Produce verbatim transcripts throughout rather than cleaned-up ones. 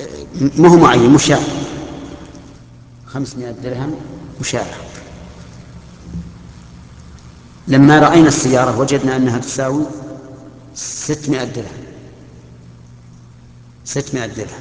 ما هو معين، مشاع. خمسمائة درهم مشاع. لما رأينا السيارة وجدنا أنها تساوي ستمائة درهم. ستمائة درهم.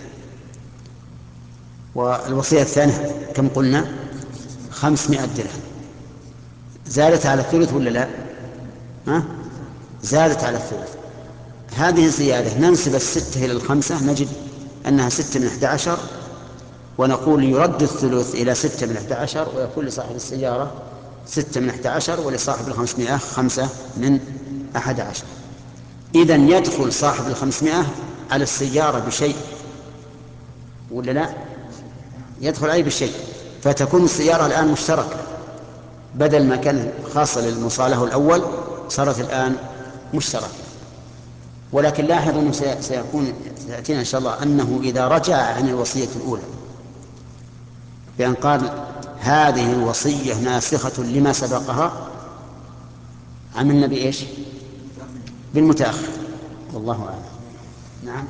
والوصية الثانية كم قلنا؟ خمسمائة درهم. زادت على الثلث ولا لا؟ ها؟ زادت على الثلث. هذه الزيادة ننسب الستة إلى الخمسة نجد أنها ستة من أحد عشر، ونقول يرد الثلث إلى ستة من أحد عشر، ويكون لصاحب السيارة ستة من أحد عشر، ولصاحب الخمسمائة خمسة من أحد عشر. إذن يدخل صاحب الخمسمائة على السيارة بشيء ولا لا؟ يدخل عليه بشيء، فتكون السيارة الآن مشتركة، بدل ما كان خاصة للمصالح الأول صارت الآن مشتركة. ولكن لاحظوا أنه سيكون سيأتينا إن شاء الله أنه إذا رجع عن الوصية الأولى بأن قال هذه الوصية ناسخة لما سبقها، عملنا بإيش؟ بالمتأخر، والله أعلم. نعم.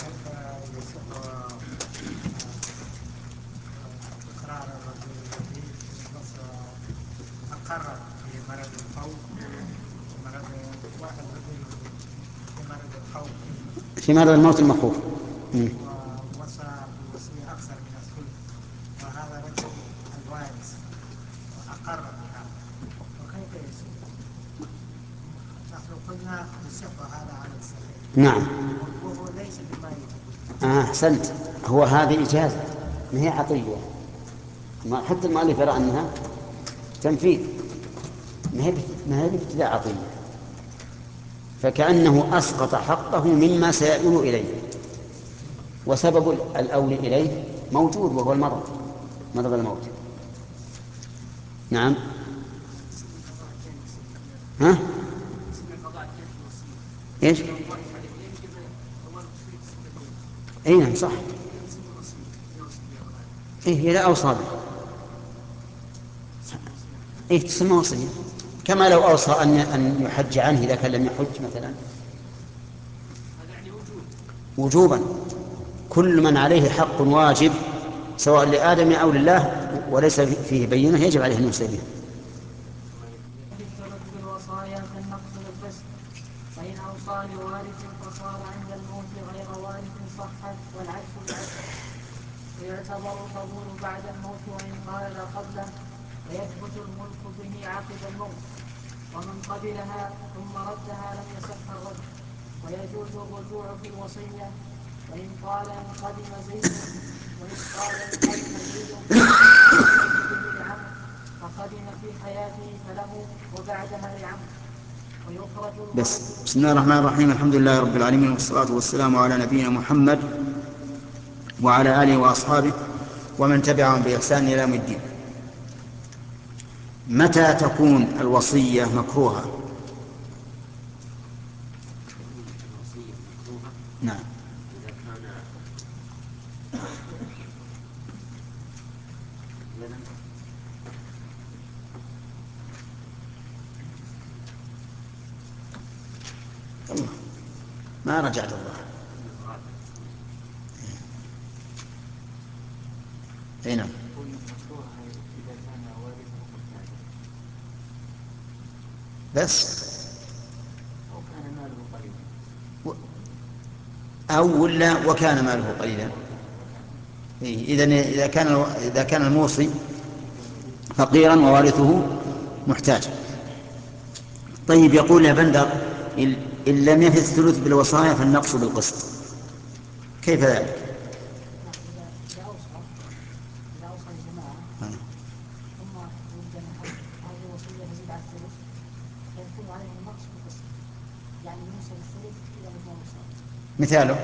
إقرار الرجل الذي أقر في مرض الخوف، مرض واحد رجل في مرض الخوف، في مرض الموت المخوف، ووصى بوصية أكثر من الثلث، وهذا رجل الوارث وأقر بها، وكيف يصير؟ نحن قلنا يصح هذا على الصحيح. نعم. وهو ليس بميت. آه أحسنت. هو هذه إجازة ما هي عطية. حتى المؤلف يرى أنها تنفيذ، ما هي ابتداء عطية، فكأنه أسقط حقه مما سيؤول إليه، وسبب الأول إليه موجود وهو المرض، مرض الموت. نعم. ها؟ ايش؟ اي نعم صح. ايه هي لا اوصى به. ايه تسمى وصية، كما لو اوصى ان ان يحج عنه اذا كان لم يحج مثلا. وجوبا، كل من عليه حق واجب سواء لآدم أو لله وليس فيه بينة يجب عليه أن يوصي به. بالوصايا كالنقص بالقسط، فإن أوصى لوارث فصار عند الموت غير وارث صحت، والعكس بالعكس. ويعتبر القبول بعد الموت وإن قال قبله، ويثبت الملك به عقب الموت. ومن قبلها ثم ردها لم يصح الرد، ويجوز الرجوع في الوصية. وإن قال إن قدم زيد وإن قال إن قدم زيد به لعمه فقدم في حياته فله وبعدها لعمه، ويخرج بس. الولد. بسم الله الرحمن الرحيم، الحمد لله رب العالمين، والصلاة والسلام على نبينا محمد وعلى آله وأصحابه ومن تبعهم بإحسان إلى يوم الدين. متى تكون الوصية مكروهة؟ نعم. إذا كان الله ما رجعت الله. اي نعم. بس أو ولا وكان ماله قليلا. إذا إذا كان إذا كان الموصي فقيرا ووارثه محتاج. طيب، يقول يا بندر إن لم يفي الثلث بالوصايا فالنقص بالقسط، كيف ذلك؟ إذا أوصى إذا أوصى الجماعة ثم وجد هذه الوصية تزيد على الثلث فيكون عليه النقص بالقسط، يعني ينسب الثلث إلى مثل أوصى. مثاله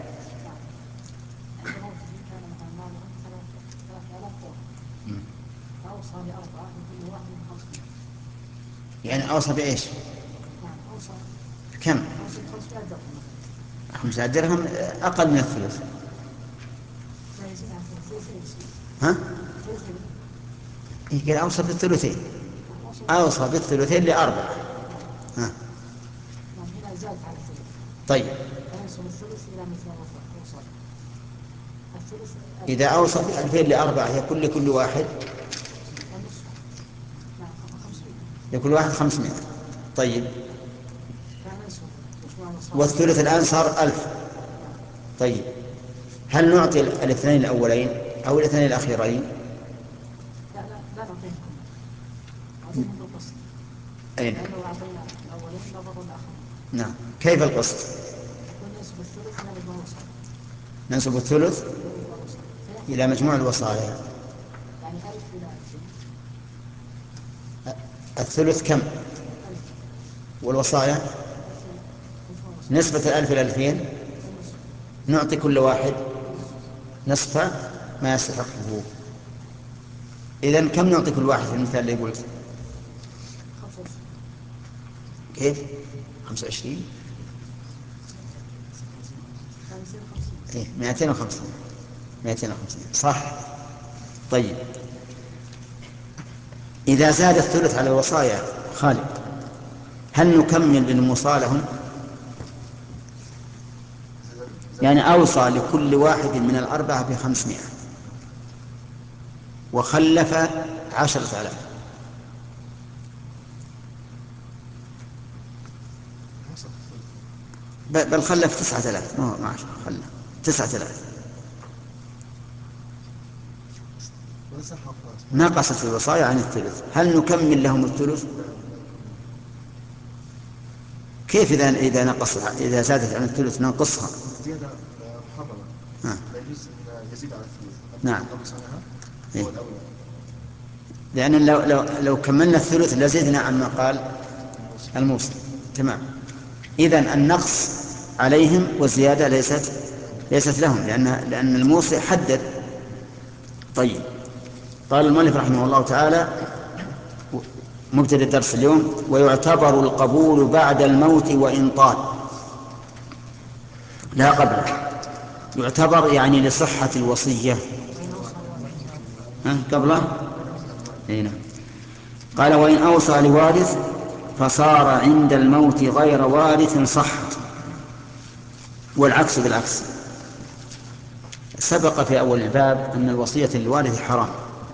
عند موته كان مثلا ماله ثلاثة آلاف درهم، فأوصى لأربعة لكل واحد بخمسمائة. يعني أوصى بإيش؟ نعم أوصى. كم؟ أوصى بخمسمائة درهم مثلا. خمسة درهم أقل من الثلث. لا يزيد عن ثلثين. ها؟ ثلثين. يقول أوصى بالثلثين. أوصى بالثلثين لأربعة. ها؟ نعم هنا زاد على الثلث. طيب. فينسب الثلث إلى مثل أوصى. الثلث إذا أوصل ألفين لأربعة يكون لكل واحد لكل واحد خمسمائة. طيب والثلث الآن صار ألف. طيب هل نعطي الاثنين الأولين أو الاثنين الأخيرين؟ لا لا لا نعطيهم نعطيهم بالقسط. أين؟ لأنه أعطينا الأولين لفظوا الآخرين. نعم. كيف القسط؟ يكون نسبة الثلث إلى مجموع الوصايا. ننسب الثلث إلى مجموع الوصايا. يعني ألف إلى ألفين. الثلث كم؟ والوصايا نسبة الألف إلى ألفين نعطي كل واحد نصف ما يستحقه. إذن كم نعطي كل واحد في المثال اللي قلت؟ كيف؟ خمسة وعشرين؟ إيه مئتين وخمسين. مئتين وخمسين صح. طيب إذا زاد الثلث على الوصايا خالد هل نكمل بالموصى لهم؟ يعني أوصى لكل واحد من الأربعة بخمسمائة وخلف عشرة آلاف، بل خلف تسعة آلاف، ما عشرة، خلف تسعة آلاف، نقصت الوصايا عن الثلث، هل نكمل لهم الثلث؟ كيف إذا إذا نقص إذا زادت عن الثلث ننقصها؟ زيادة محرمة. لا يجوز يزيد على الثلث. نعم. إيه؟ لأن لو لو لو كملنا الثلث لزدنا عما قال الموصي. تمام. إذن النقص عليهم والزيادة ليست ليست لهم لأن لأن الموصي حدد. طيب قال المؤلف رحمه الله تعالى مبتدأ الدرس اليوم: ويعتبر القبول بعد الموت وإن طال. لا قبله. يعتبر يعني لصحة الوصية. ها قبله؟ هنا قال: وإن أوصى لوارث فصار عند الموت غير وارث صح. والعكس بالعكس. سبق في أول الباب أن الوصية للوارث حرام،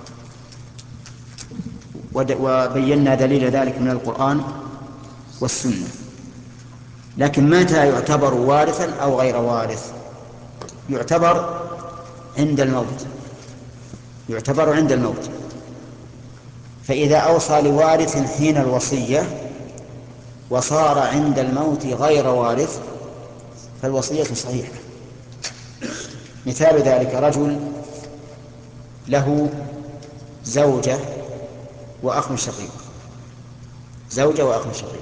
وبينا دليل ذلك من القرآن والسنة. لكن متى يعتبر وارثا أو غير وارث؟ يعتبر عند الموت. يعتبر عند الموت. فإذا أوصى لوارث حين الوصية وصار عند الموت غير وارث فالوصية صحيحة. مثال ذلك: رجل له زوجة وأخ شقيق، زوجة وأخ شقيق،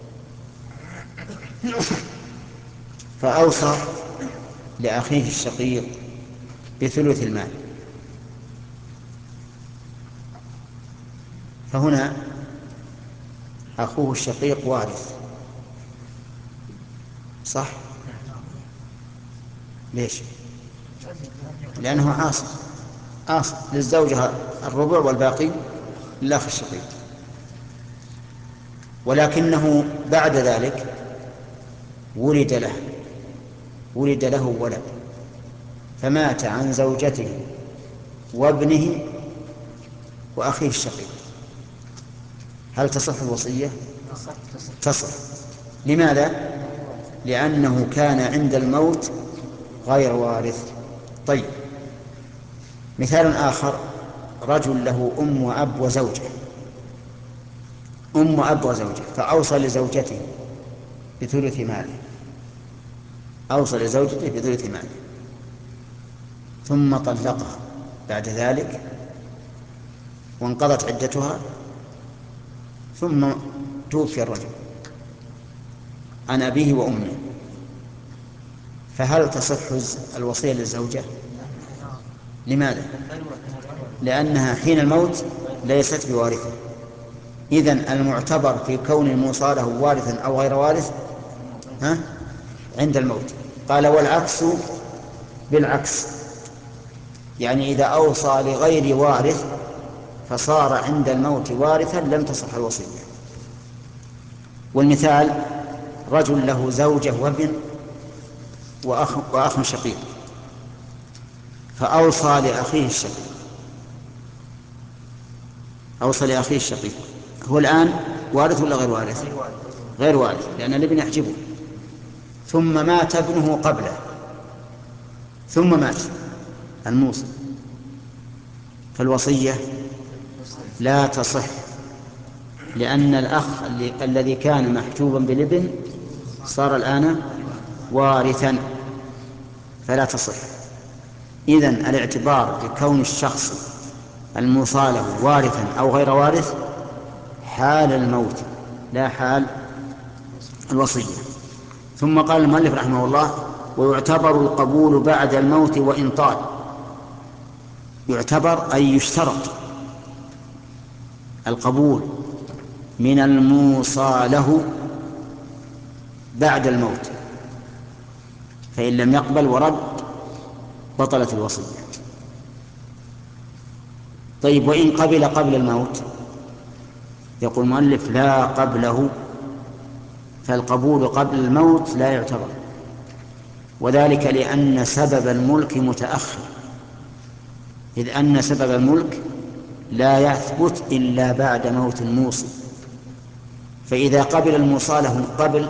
فأوصى لأخيه الشقيق بثلث المال، فهنا أخوه الشقيق وارث صح؟ ليش؟ لأنه عاصب. عاصب للزوجة الربع والباقي للأخ الشقيق. ولكنه بعد ذلك ولد له ولد له ولد فمات عن زوجته وابنه وأخيه الشقيق، هل تصح الوصية؟ تصح. لماذا؟ لأنه كان عند الموت غير وارث. طيب مثال آخر: رجل له أم وأب وزوجة، أم وأب وزوجة، فأوصى لزوجته بثلث ماله، أوصى لزوجته بثلث ماله ثم طلقها بعد ذلك وانقضت عدتها، ثم توفي الرجل عن أبيه وأمه، فهل تصح الوصية للزوجة؟ لماذا؟ لأنها حين الموت ليست بوارثة. إذن المعتبر في كون الموصى له وارثا أو غير وارث ها؟ عند الموت. قال: والعكس بالعكس، يعني إذا أوصى لغير وارث فصار عند الموت وارثا لم تصح الوصية. والمثال: رجل له زوجة وابن وأخ, وأخ شقيق، فأوصى لأخيه الشقيق، أوصى لأخيه الشقيق، هو الآن وارث ولا غير وارث؟ غير وارث، لأن الابن يحجبه. ثم مات ابنه قبله، ثم مات الموصي، فالوصية لا تصح، لأن الأخ الذي كان محجوبا بالابن صار الآن وارثا، فلا تصح. إذن الاعتبار بكون الشخص الموصى له وارثا أو غير وارث حال الموت لا حال الوصية. ثم قال المؤلف رحمه الله: ويعتبر القبول بعد الموت وإن طال. يعتبر أي يشترط القبول من الموصى له بعد الموت، فإن لم يقبل ورد بطلت الوصية. طيب، وإن قبل قبل الموت؟ يقول المؤلف: لا قبله، فالقبول قبل الموت لا يعتبر، وذلك لأن سبب الملك متأخر، إذ أن سبب الملك لا يثبت إلا بعد موت الموصي، فإذا قبل الموصى له قبل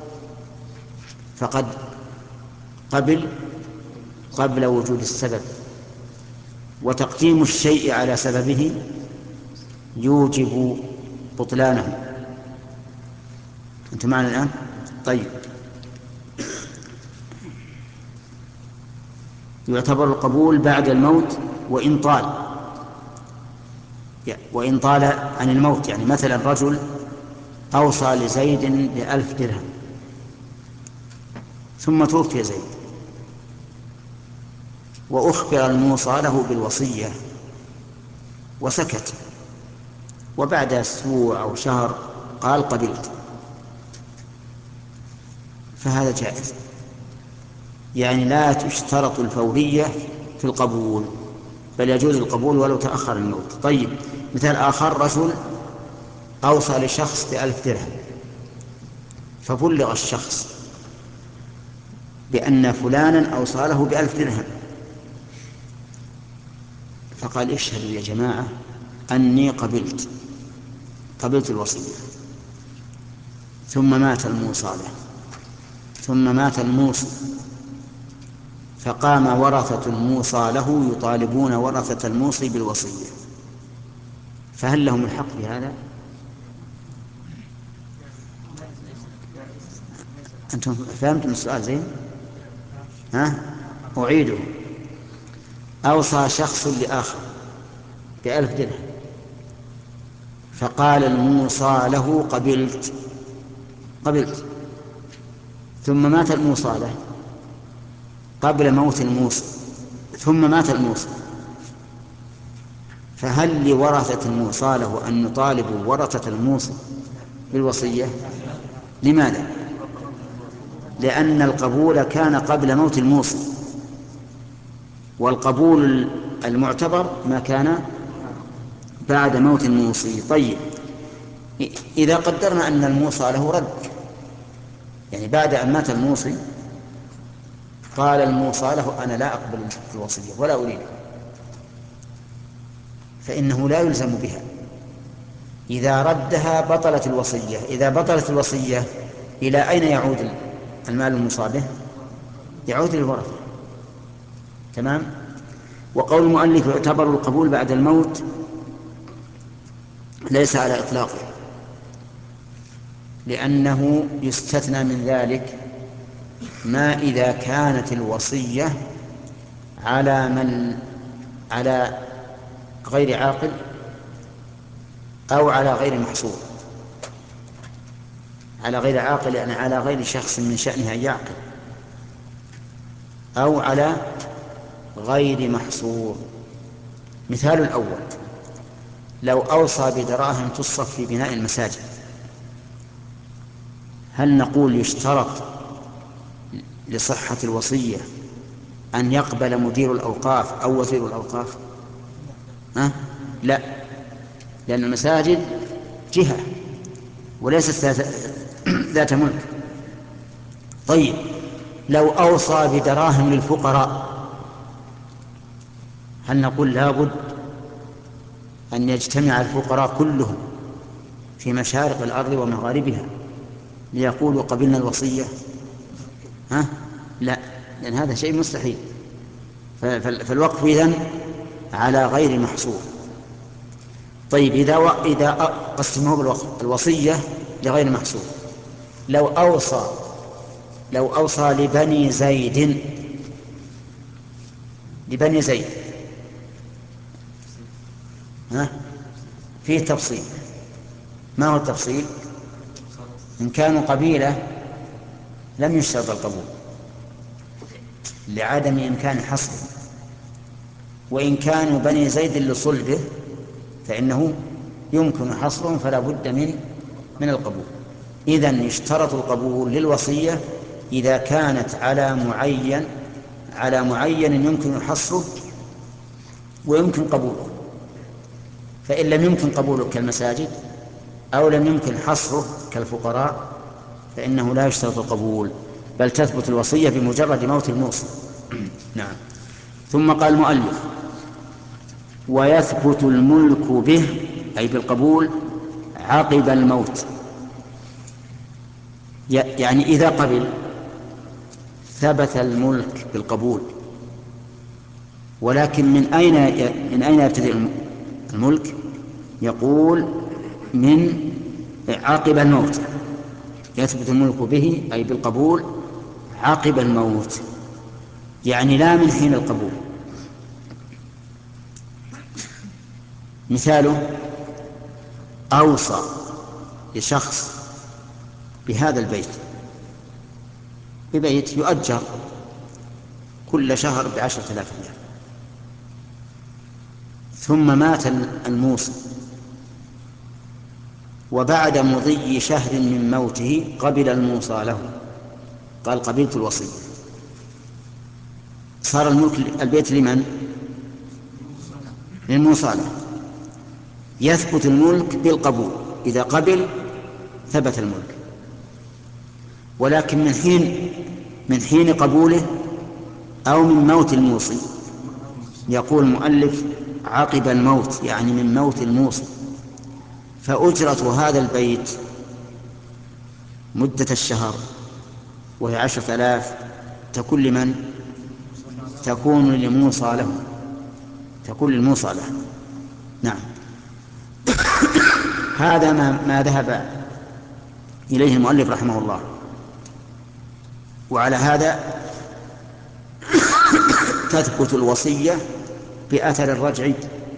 فقد قبل قبل وجود السبب، وتقديم الشيء على سببه يوجب بطلانه. أنتم معنا الآن؟ طيب، يعتبر القبول بعد الموت وإن طال، وإن طال عن الموت. يعني مثلا رجل أوصى لزيد بألف درهم ثم توفي زيد، وأخبر الموصى له بالوصية وسكت، وبعد أسبوع أو شهر قال قبلت، فهذا جائز. يعني لا تشترط الفورية في القبول، بل يجوز القبول ولو تأخر الموت. طيب، مثال آخر: رجل أوصى لشخص بألف درهم، فبلغ الشخص بأن فلانا أوصى له بألف درهم، فقال: اشهدوا يا جماعة أني قبلت قبلت الوصية. ثم مات الموصى له، ثم مات الموصي، فقام ورثة الموصى له يطالبون ورثة الموصي بالوصية، فهل لهم الحق في هذا؟ أنتم فهمتم السؤال زين؟ ها؟ أعيده. أوصى شخص لآخر بألف درهم، فقال الموصى له: قبلت قبلت ثم مات الموصى له قبل موت الموصى، ثم مات الموصى، فهل لورثة الموصى له أن يطالبوا ورثة الموصى بالوصية؟ لماذا؟ لأن القبول كان قبل موت الموصى، والقبول المعتبر ما كان بعد موت الموصي. طيب، إذا قدرنا أن الموصى له رد، يعني بعد أن مات الموصي قال الموصى له: أنا لا أقبل الوصية ولا أريدها، فإنه لا يلزم بها. إذا ردها بطلت الوصية. إذا بطلت الوصية إلى أين يعود المال الموصى به؟ يعود للورثة. تمام. وقول المؤلف: يعتبر القبول بعد الموت ليس على إطلاقه، لأنه يستثنى من ذلك ما إذا كانت الوصية على من على غير عاقل أو على غير محصور. على غير عاقل يعني على غير شخص من شأنه أن يعقل، أو على غير محصور. مثال الأول: لو أوصى بدراهم تصرف في بناء المساجد، هل نقول يشترط لصحة الوصية أن يقبل مدير الأوقاف أو وزير الأوقاف؟ ها؟ لا، لأن المساجد جهة وليست ذات ملك. طيب، لو أوصى بدراهم للفقراء هل نقول لابد أن يجتمع الفقراء كلهم في مشارق الأرض ومغاربها ليقولوا قبلنا الوصية؟ ها؟ لا، لأن هذا شيء مستحيل. فالوقف إذن على غير محصور. طيب إذا و... إذا قسمه بالوقف الوصية لغير محصور، لو أوصى لو أوصى لبني زيد لبني زيد ها؟ فيه تفصيل. ما هو التفصيل؟ إن كانوا قبيلة لم يشترط القبول لعدم إمكان حصره، وإن كانوا بني زيد لصلبه فإنه يمكن حصرهم فلا بد من من القبول. إذن يشترط القبول للوصية إذا كانت على معين على معين يمكن حصره ويمكن قبوله. فإن لم يمكن قبوله كالمساجد أو لم يمكن حصره كالفقراء فإنه لا يشترط القبول، بل تثبت الوصية بمجرد موت الموصي. نعم. ثم قال المؤلف: ويثبت الملك به أي بالقبول عقب الموت. يعني إذا قبل ثبت الملك بالقبول، ولكن من أين من أين يبتدئ الملك؟ يقول من عقب الموت. يثبت الملك به أي بالقبول عقب الموت، يعني لا من حين القبول. مثاله: أوصى لشخص بهذا البيت ببيت يؤجر كل شهر بعشرة آلاف ريال، ثم مات الموصي، وبعد مضي شهر من موته قبل الموصى له، قال: قبلت الوصية. صار الملك البيت لمن؟ للموصى له. يثبت الملك بالقبول، إذا قبل ثبت الملك. ولكن من حين من حين قبوله أو من موت الموصي، يقول المؤلف عقب الموت، يعني من موت الموصي. فأجرة هذا البيت مدة الشهر وهي عشرة آلاف تكون لمن؟ تكون للموصى له، تكون للموصى له. نعم. هذا ما, ما ذهب إليه المؤلف رحمه الله. وعلى هذا تثبت الوصية بأثر الرجع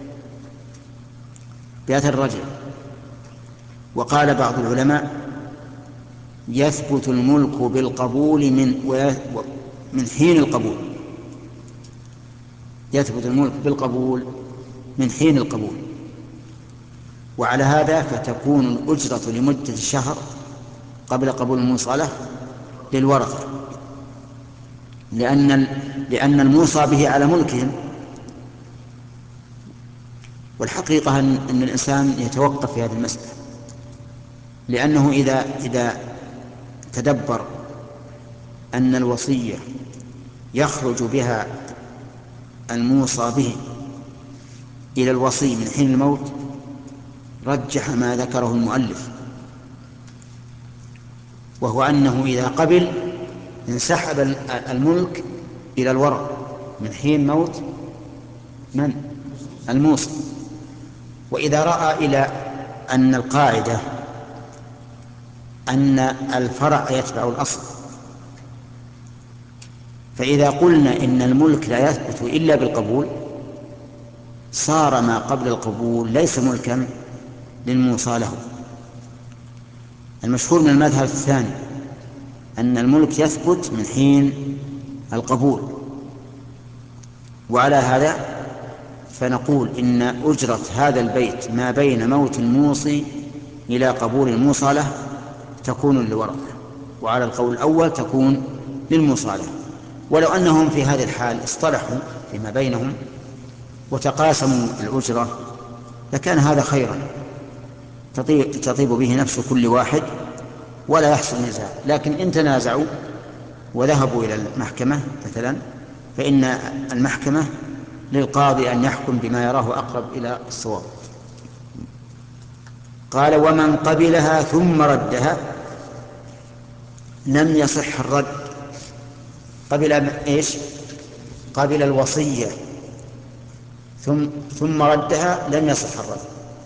بأثر الرجع. وقال بعض العلماء: يثبت الملك بالقبول من من حين القبول. يثبت الملك بالقبول من حين القبول. وعلى هذا فتكون الأجرة لمدة الشهر قبل قبول الموصى له للورثة، لأن لأن الموصى به على ملكهم. والحقيقة أن, أن الإنسان يتوقف في هذه المسألة، لأنه إذا إذا تدبر أن الوصية يخرج بها الموصى به إلى الوصي من حين الموت رجح ما ذكره المؤلف، وهو أنه إذا قبل انسحب الملك إلى الورثة من حين موت من؟ الموصى. وإذا رأى إلى أن القاعدة أن الفرع يتبع الأصل، فإذا قلنا إن الملك لا يثبت إلا بالقبول صار ما قبل القبول ليس ملكا للموصى له. المشهور من المذهب الثاني أن الملك يثبت من حين القبول. وعلى هذا فنقول إن أجرة هذا البيت ما بين موت الموصي إلى قبول الموصى له تكون للورثة، وعلى القول الأول تكون للموصى له. ولو أنهم في هذه الحال اصطلحوا فيما بينهم وتقاسموا الأجرة لكان هذا خيرا، تطيب به نفس كل واحد ولا يحصل نزاع. لكن إن تنازعوا وذهبوا إلى المحكمة مثلا، فإن المحكمة للقاضي أن يحكم بما يراه أقرب إلى الصواب. قال ومن قبلها ثم ردها لم يصح الرد. قبل إيش؟ قبل الوصية ثم ثم ردها لم يصح الرد،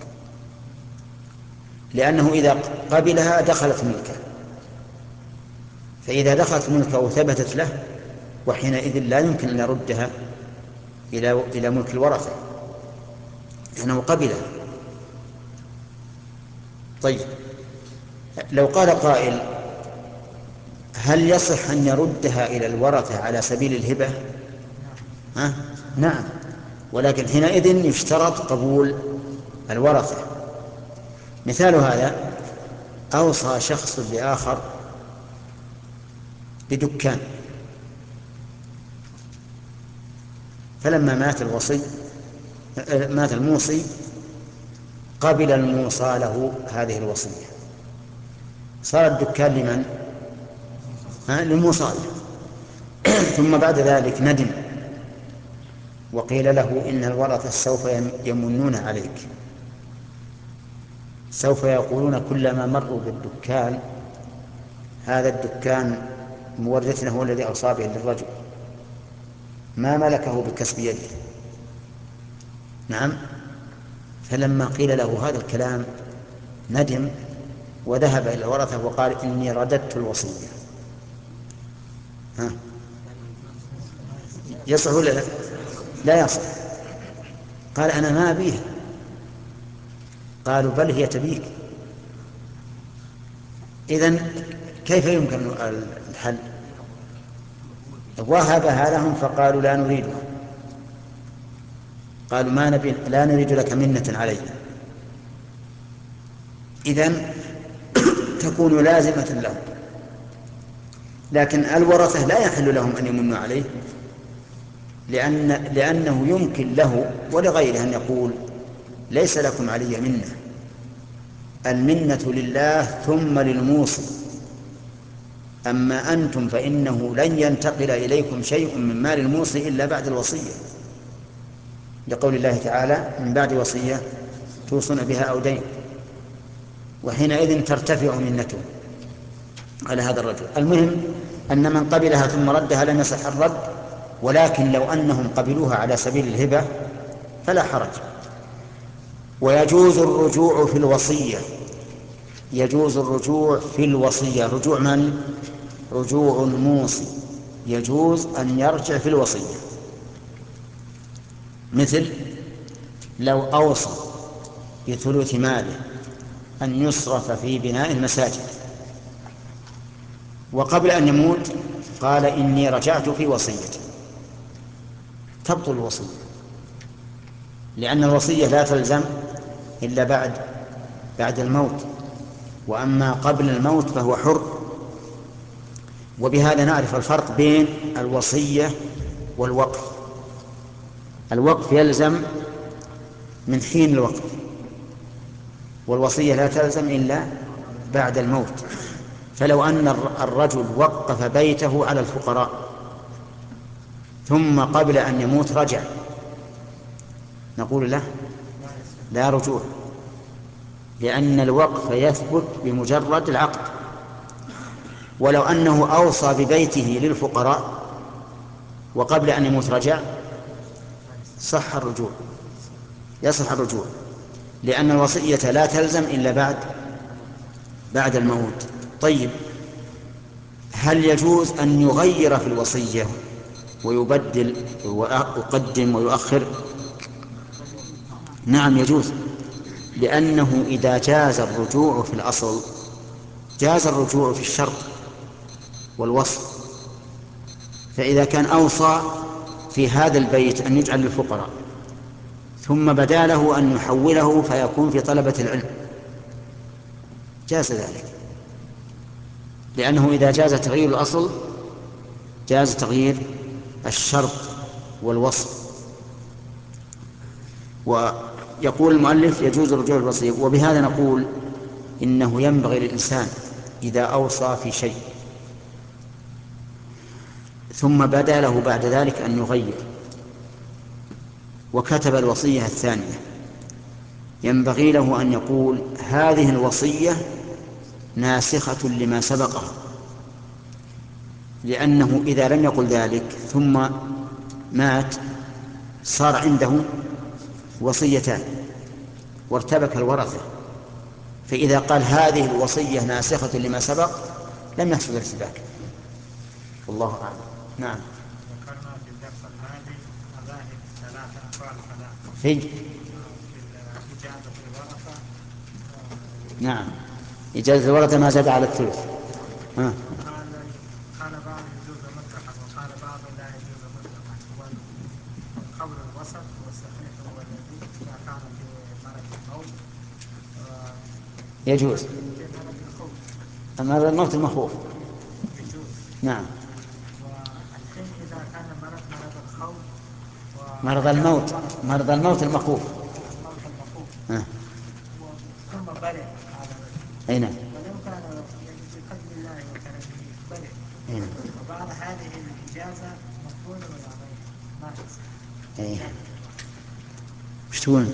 لأنه إذا قبلها دخلت ملكه، فإذا دخلت ملكه وثبتت له وحينئذ لا يمكن أن يردها إلى إلى ملك الورثة لأنه قبلها. طيب لو قال قائل هل يصح أن يردها إلى الورثة على سبيل الهبة؟ ها؟ نعم، ولكن حينئذ يشترط قبول الورثة. مثال هذا أوصى شخص لآخر بدكان، فلما مات الوصي مات الموصي قبل الموصى له هذه الوصية، صار الدكان لمن؟ للموصى له. ثم بعد ذلك ندم وقيل له إن الورثة سوف يمنون عليك، سوف يقولون كلما مروا بالدكان هذا الدكان مورثنا هو الذي أوصى به للرجل ما ملكه بكسب يده. نعم، فلما قيل له هذا الكلام ندم وذهب إلى الورثة وقال إني رددت الوصية. ها؟ يصح ولا لا؟ لا يصح. قال أنا ما أبيها. قالوا بل هي تبيك. إذن كيف يمكن الحل؟ وهبها لهم فقالوا لا نريدها، قالوا ما نبي لا نريد لك منة علينا، إذن تكون لازمة لهم. لكن الورثة لا يحل لهم أن يمنوا عليه، لأن لأنه يمكن له ولغيره أن يقول ليس لكم علي منة، المنة لله ثم للموصي، أما أنتم فإنه لن ينتقل إليكم شيء من مال الموصي إلا بعد الوصية، لقول الله تعالى من بعد وصية توصون بها أو دين، وحينئذ ترتفع منته على هذا الرجل. المهم أن من قبلها ثم ردها لم يصح الرد، ولكن لو أنهم قبلوها على سبيل الهبة فلا حرج. ويجوز الرجوع في الوصية، يجوز الرجوع في الوصية. رجوع من؟ رجوع الموصي، يجوز أن يرجع في الوصية. مثل لو أوصى بثلث ماله أن يصرف في بناء المساجد، وقبل أن يموت قال إني رجعت في وصيتي، تبطل الوصية، لأن الوصية لا تلزم إلا بعد بعد الموت، وأما قبل الموت فهو حر. وبهذا نعرف الفرق بين الوصية والوقف. الوقف يلزم من حين الوقف، والوصية لا تلزم إلا بعد الموت. فلو أن الرجل وقف بيته على الفقراء ثم قبل أن يموت رجع، نقول له لا رجوع، لأن الوقف يثبت بمجرد العقد. ولو أنه أوصى ببيته للفقراء وقبل أن يموت رجع صح الرجوع، يصح الرجوع، لأن الوصية لا تلزم إلا بعد بعد الموت. طيب هل يجوز أن يغير في الوصية ويبدل ويقدم ويؤخر؟ نعم يجوز، لأنه إذا جاز الرجوع في الأصل جاز الرجوع في الشرط والوصف. فإذا كان أوصى في هذا البيت أن يجعل للفقراء ثم بدا له أن يحوله فيكون في طلبة العلم جاز ذلك، لأنه إذا جاز تغيير الأصل جاز تغيير الشرط والوصف. ويقول المؤلف يجوز الرجوع الوصية. وبهذا نقول إنه ينبغي للإنسان إذا أوصى في شيء ثم بدا له بعد ذلك أن يغير وكتب الوصية الثانية ينبغي له أن يقول هذه الوصية ناسخة لما سبقها، لأنه إذا لم يقل ذلك ثم مات صار عنده وصيتان وارتبك الورثة، فإذا قال هذه الوصية ناسخة لما سبق لم يحصل ارتباك. والله أعلم. نعم. ذكرنا في الدرس الماضي مذاهب ثلاثة أقوال ثلاثة في في إجازة الورثة. نعم إجازة الورثة ما زاد على الثلث. ها. قال قال بعض يجوز مطلقا وقال بعض لا يجوز مطلقا. والقول الوسط والصحيح هو الذي إذا كان في مرض الموت يجوز في مرض الخوف مرض الموت المخوف. يجوز. نعم. والحين إذا كان مرض مرض الخوف مرض الموت مرض الموت المخوف. الموت المخوف ها. ثم برئ هذا أي نعم. ولو كان يعني بقدر الله وكرمه برئ. أي نعم. وبعد هذه الإجازة مقبولة ولا غير ما تصح. أي. وش تقول؟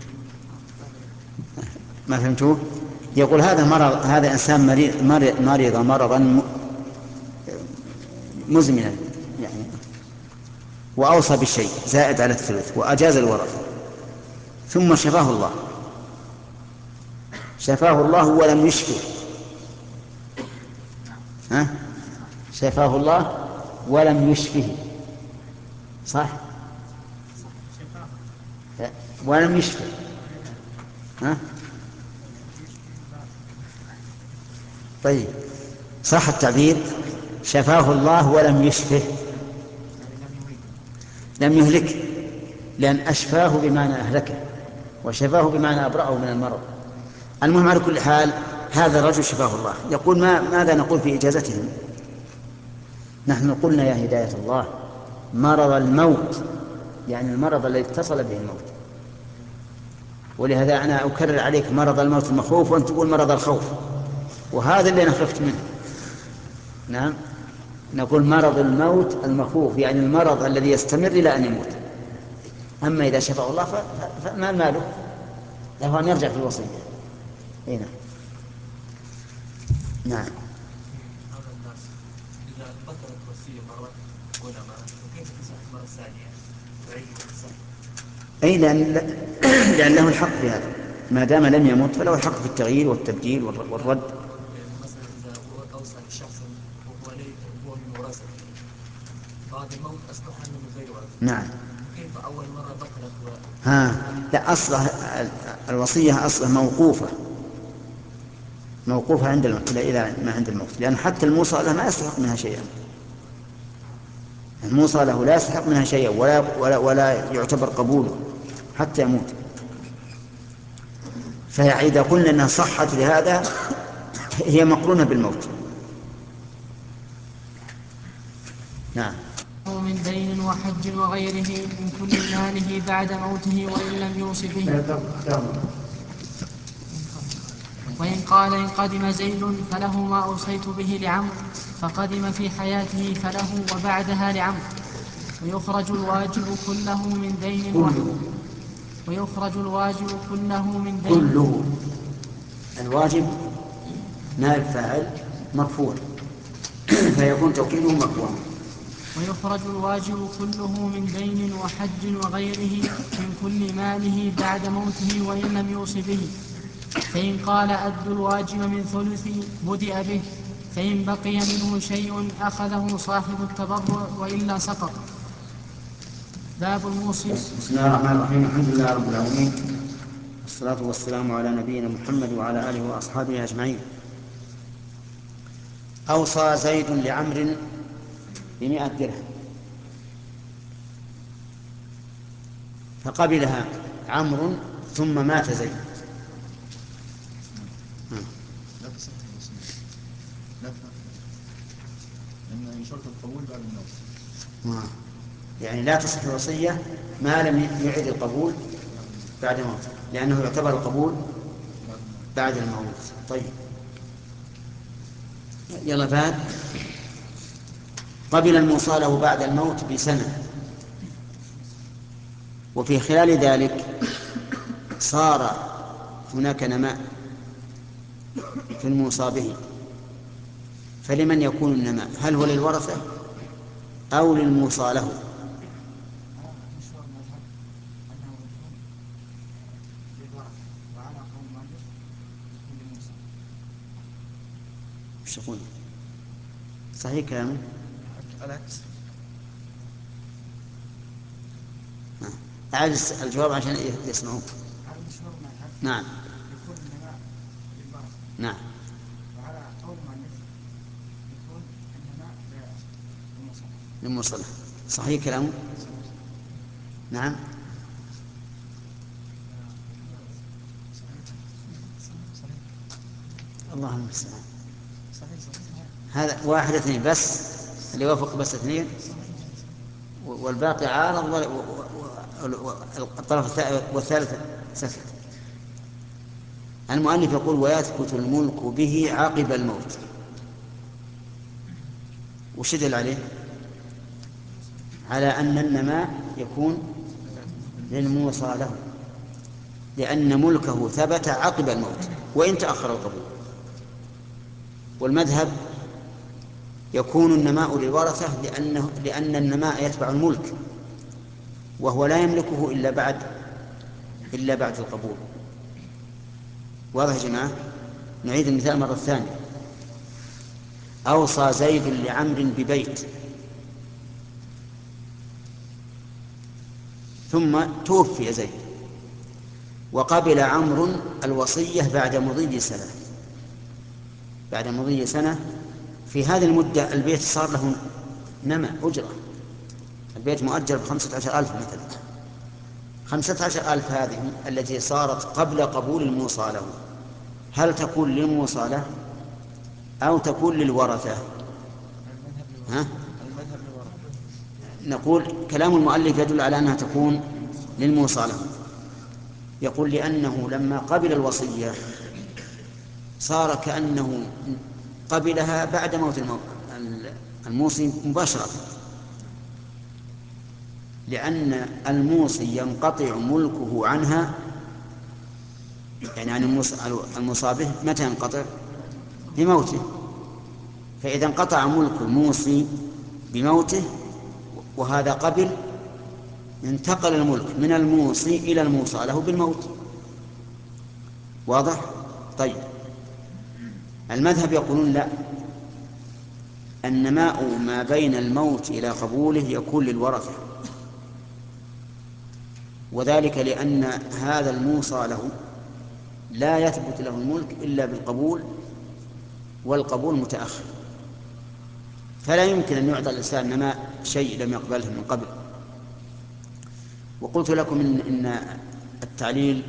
ما فهمتوه؟ يقول هذا مرض، هذا إنسان مريض مرض, مرض مرضا مزمنا يعني، وأوصى بالشيء زائد على الثلث وأجاز الورثة، ثم شفاه الله شفاه الله ولم يشفه. ها؟ شفاه الله ولم يشفه، صح؟ ولم يشفه. ها؟ طيب صح التعبير، شفاه الله ولم يشفه، لم يهلكه، لأن أشفاه بمعنى أهلكه وشفاه بمعنى أبرأه من المرض. المهم على كل حال هذا الرجل شفاه الله. يقول ما ماذا نقول في إجازتهم؟ نحن قلنا يا هداية الله مرض الموت يعني المرض الذي اتصل به الموت، ولهذا أنا أكرر عليك مرض الموت المخوف وأنت تقول مرض الخوف، وهذا اللي أنا خفت منه. نعم نقول مرض الموت المخوف يعني المرض الذي يستمر إلى أن يموت. أما إذا شفاه الله فما ماله، له أن يرجع في الوصية. هنا. نعم. هذا الناس إذا بطلت وصية مرة أولى مرة فكيف تصح المرة الثانية؟ تعيد تصح. أي لأن, لأن له الحق في هذا، ما دام لم يمت فله الحق في التغيير والتبديل والرد. مثلا إذا أوصى لشخص وهو لي وهو من ورثته بعد الموت أصبح من غير ورثة. نعم. كيف أول مرة بطلت و... ها لا أصله الوصية أصله موقوفة موقوفة عند الموت إلى ما عند الموت، لأن حتى الموصى له ما يستحق منها شيئا، الموصى له لا يستحق منها شيئا ولا, ولا, ولا يعتبر قبوله حتى يموت. فإذا قلنا أنها صحت لهذا هي مقرونة بالموت. نعم. من دين وحج وغيره من كل ماله بعد موته وإن لم يوص به. وإن قال إن قدم زيد فله ما أوصيت به لعمرو فقدم في حياته فله وبعدها لعمرو. ويخرج الواجب كله من دين ويخرج الواجب كله من دين كله الواجب نائب فاعل مرفوع فيكون توكيده مرفوع. ويخرج الواجب كله من دين وحج وغيره من كل ماله بعد موته وإن لم يوص به. فإن قال أد الواجب من ثلث بدأ به، فإن بقي منه شيء أخذه صاحب التبرع وإلا سقط. باب الموصي. بسم الله الرحمن الرحيم. الحمد لله رب العالمين والصلاة والسلام على نبينا محمد وعلى آله وأصحابه أجمعين. أوصى زيد لعمرو بمئة درهم فقبلها عمرو ثم مات زيد. لا تصح الوصية، لا تنفذ لأن شرط القبول بعد الموت. يعني لا تصح الوصية ما لم يعد القبول بعد موته، لأنه يعتبر القبول بعد الموت. طيب يلا بعد. قبل الموصى له بعد الموت بسنة وفي خلال ذلك صار هناك نماء في الموصى به، فلمن يكون النماء؟ هل هو للورثة أو للموصى له؟ مشهور مذهب أنه يكون للورثة، وعلى قول المؤلف يكون للموصى. وش يقول؟ صحيح كلامه؟ العكس. أعد الجواب عشان يسمعوك. هذا مشهور مذهب. نعم. يكون النماء للورثة. نعم. وعلى قول المؤلف يكون النماء للموصى. للموصى. صحيح كلامه؟ نعم. اللهم المستعان. هذا واحد اثنين بس اللي وافق، بس اثنين والباقي عارض والطرف والثالث سكت. المؤلف يقول ويثبت الملك به عقب الموت. وشدل عليه على أن النماء يكون للموصى له، لأن ملكه ثبت عقب الموت وإن تأخر القبول. والمذهب يكون النماء للورثة لأنه لأن النماء يتبع الملك، وهو لا يملكه إلا بعد إلا بعد القبول. واضح يا جماعة؟ نعيد المثال مرة ثانية. أوصى زيد لعمرو ببيت، ثم توفي زيد، وقبل عمرو الوصية بعد مضي سنة. بعد مضي سنة في هذه المدة البيت صار له نمى أجرة، البيت مؤجر بخمسة عشر ألف مثلا. خمسة عشر ألف هذه التي صارت قبل قبول الموصى له، هل تكون للموصى له أو تكون للورثة؟ ها؟ نقول كلام المؤلف يدل على أنها تكون للموصى له. يقول لأنه لما قبل الوصية صار كأنه قبلها بعد موت الموصي مباشرة، لأن الموصي ينقطع ملكه عنها، يعني عن الموصى به متى ينقطع؟ بموته. فإذا انقطع ملك الموصي بموته وهذا قبل، انتقل الملك من الموصي إلى الموصى له بالموت. واضح؟ طيب، المذهب يقولون لا، النماء ما بين الموت إلى قبوله يكون للورثة، وذلك لأن هذا الموصى له لا يثبت له الملك إلا بالقبول، والقبول متأخر، فلا يمكن أن يعطى الإنسان نماء شيء لم يقبله من قبل. وقلت لكم إن, إن التعليل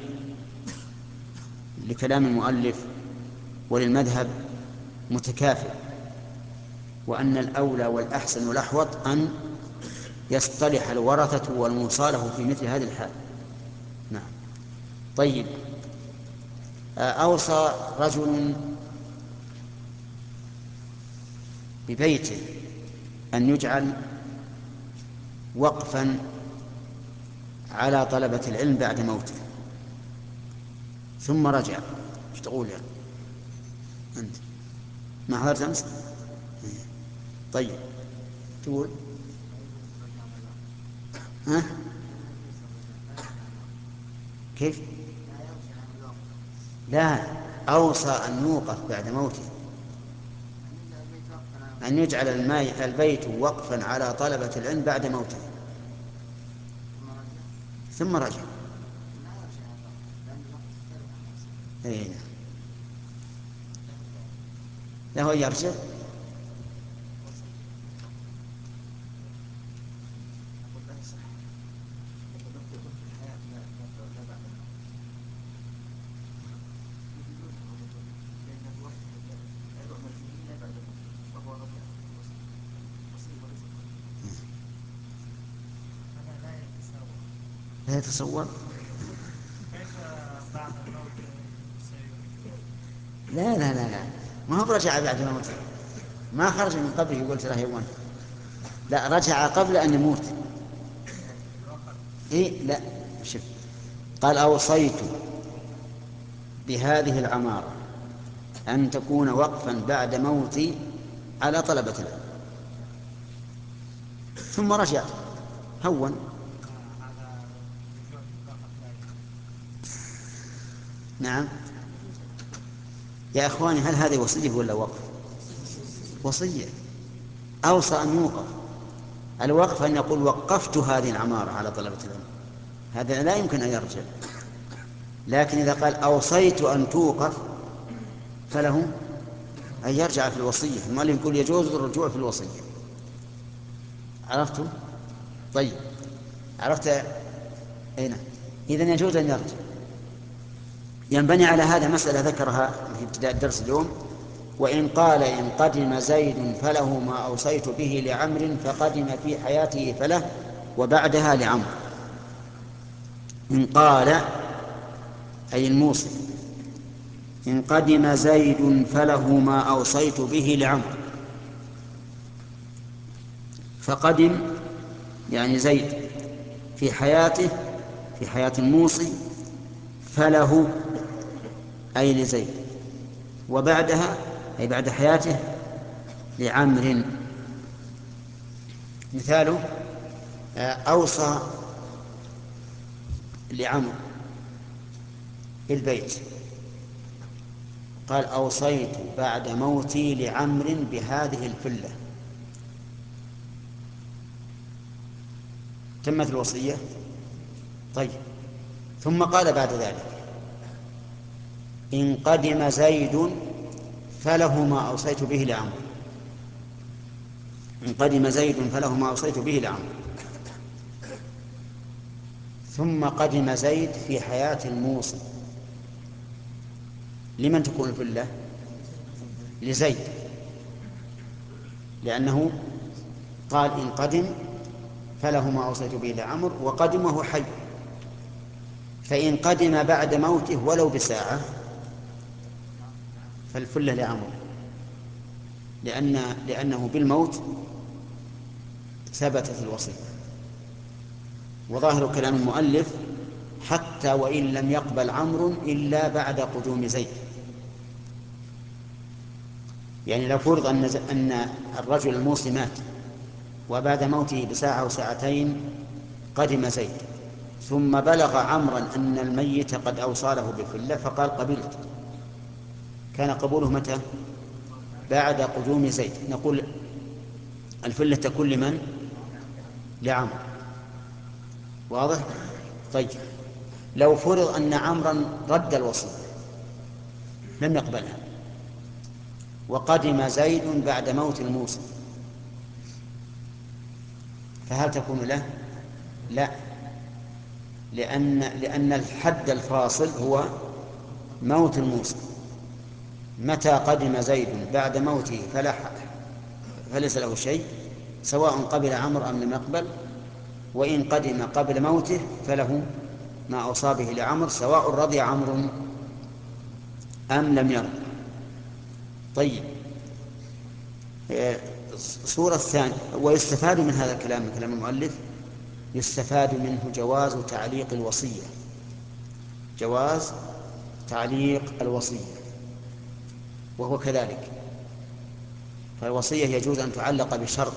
لكلام المؤلف وللمذهب متكافئ، وأن الأولى والأحسن والأحوط أن يصطلح الورثة والموصى له في مثل هذه الحال. نعم. طيب، أوصى رجل ببيته أن يجعل وقفا على طلبة العلم بعد موته، ثم رجع. ايش تقول يعني أنت؟ ما حضرت أمس؟ طيب، تقول ها؟ كيف؟ لا، أوصى أن يوقف بعد موته، أن يجعل البيت وقفا على طلبة العلم بعد موته ثم رجع. ايه، له يرجع. لا يتصور. كيف بعد الموت لا لا لا لا، ما هو رجع بعد موته، ما خرج من قبره قلت له يوم، لا، رجع قبل أن يموت. إيه لا، شف قال أوصيت بهذه العمارة أن تكون وقفا بعد موتي على طلبة العلم، ثم رجعت هون. نعم يا إخواني، هل هذه وصية ولا وقف؟ وصية. أوصى أن يوقف. الوقف أن يقول وقفت هذه العمارة على طلبة العلم، هذا لا يمكن أن يرجع. لكن إذا قال أوصيت أن توقف فله أن يرجع في الوصية. المؤلف يقول يجوز الرجوع في الوصية. عرفتم؟ طيب عرفت أين؟ إذن يجوز أن يرجع. ينبني على هذا مسألة ذكرها في ابتداء الدرس اليوم: وإن قال إن قدم زيد فله ما أوصيت به لعمر فقدم في حياته فله وبعدها لعمر. إن قال أي الموصي إن قدم زيد فله ما أوصيت به لعمر، فقدم يعني زيد في حياته في حياة الموصي، فله أي لزيد، وبعدها أي بعد حياته لعمر. مثاله أوصى لعمر بالبيت، قال أوصيت بعد موتي لعمر بهذه الفلة، تمت الوصية. طيب ثم قال بعد ذلك إن قدم زيد فله ما أوصيت به لعمر. إن قدم زيد فله ما أوصيت به لعمر، ثم قدم زيد في حياة الموصي، لمن تكون الفلة؟ لزيد، لأنه قال إن قدم فله ما أوصيت به لعمر، وقدم وهو حي. فإن قدم بعد موته ولو بساعة فالفلة لعمر، لأن لأنه بالموت ثبتت الوصية. وظاهر كلام المؤلف حتى وإن لم يقبل عمرو إلا بعد قدوم زيد. يعني لو فرض أن أن الرجل الموصي مات وبعد موته بساعة أو ساعتين قدم زيد، ثم بلغ عمرا أن الميت قد أوصاله بالفلة فقال قبلت، كان قبوله متى؟ بعد قدوم زيد. نقول الفلة تكون لمن؟ لعمر. واضح؟ طيب لو فرض أن عمرا رد الوصية لم يقبلها وقدم زيد بعد موت الموصي، فهل تكون له؟ لا، لأن لأن الحد الفاصل هو موت الموصي. متى قدم زيد بعد موته فلا فليس له شيء، سواء قبل عمرو أم لم يقبل. وإن قدم قبل موته فله ما أوصى به لعمرو، سواء رضي عمرو أم لم يرضى. طيب الصورة الثانية، ويستفاد من هذا الكلام من كلام المؤلف يستفاد منه جواز تعليق الوصية، جواز تعليق الوصية، وهو كذلك. فالوصية يجوز أن تعلق بشرط،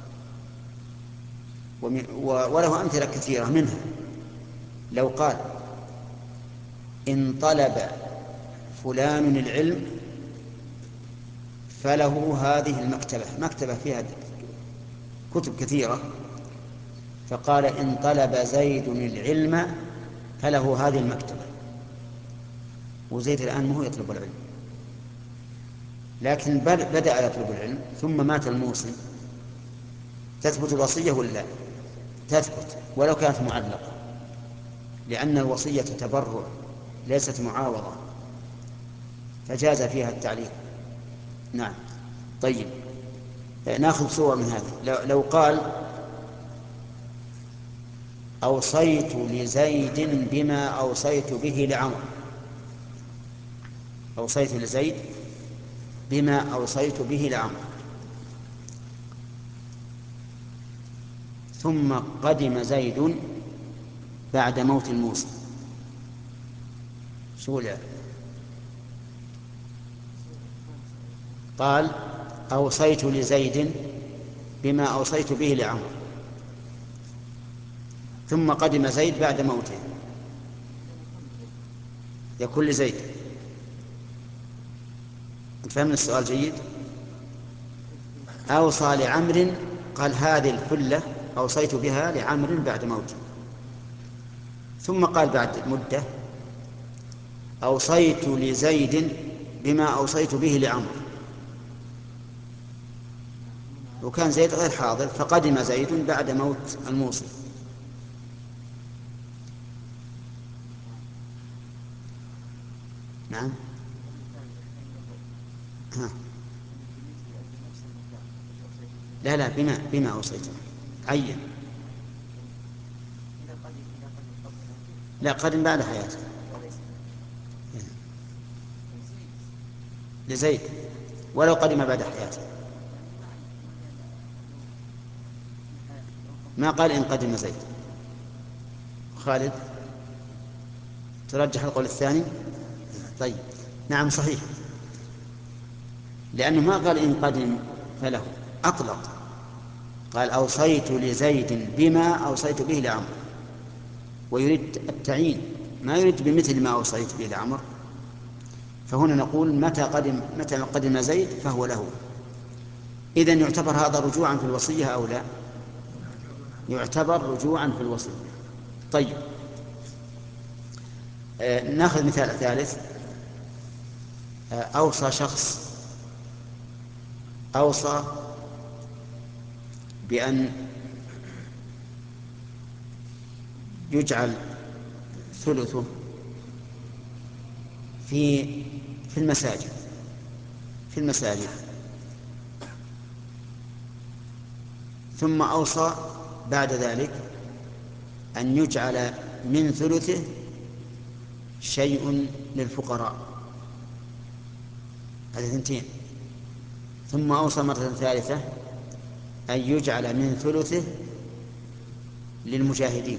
وله أمثلة كثيرة منها لو قال إن طلب فلان العلم فله هذه المكتبة، مكتبة فيها كتب كثيرة، فقال إن طلب زيد العلم فله هذه المكتبة، وزيد الآن ما هو يطلب العلم، لكن بدأ يطلب العلم ثم مات الموصي، تثبت الوصية ولا لا؟ تثبت ولو كانت معلقة، لأن الوصية تبرع ليست معاوضة، فجاز فيها التعليق. نعم. طيب ناخذ صور من هذا. لو قال أوصيت لزيد بما أوصيت به لعمر، أوصيت لزيد بما أوصيت به لعمر، ثم قدم زيد بعد موت الموصي. شو يعني؟ قال أوصيت لزيد بما أوصيت به لعمرو، ثم قدم زيد بعد موته، يكون لزيد. فهمنا السؤال جيد؟ أوصى لعمر، قال هذه الحلة أوصيت بها لعمر بعد موته، ثم قال بعد مدة أوصيت لزيد بما أوصيت به لعمر، وكان زيد غير حاضر فقدم زيد بعد موت الموصي. نعم. ها. لا لا بما بما أوصيت عين. لا قدم بعد حياته لزيد، ولو قدم بعد حياته ما قال إن قدم زيد. خالد ترجح القول الثاني؟ طيب نعم صحيح، لأنه ما قال إن قدم فله، أطلق، قال أوصيت لزيد بما أوصيت به لعمر، ويريد التعيين، ما يريد بمثل ما أوصيت به لعمر. فهنا نقول متى قدم متى قدم زيد فهو له. إذن يعتبر هذا رجوعا في الوصية أو لا؟ يعتبر رجوعا في الوصية. طيب آه ناخذ مثال ثالث. آه أوصى شخص أوصى بأن يجعل ثلثه في في المساجد في المساجد ثم أوصى بعد ذلك أن يجعل من ثلثه شيء للفقراء، هذه ثنتين. ثم أوصى مرة ثالثة أن يجعل من ثلثه للمجاهدين.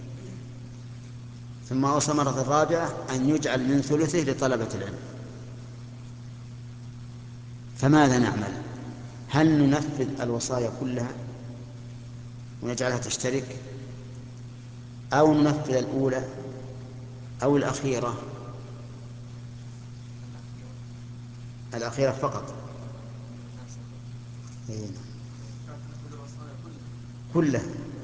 ثم أوصى مرة رابعة أن يجعل من ثلثه لطلبة العلم. فماذا نعمل؟ هل ننفذ الوصايا كلها ونجعلها تشترك، أو ننفذ الأولى أو الأخيرة؟ الأخيرة فقط كلها.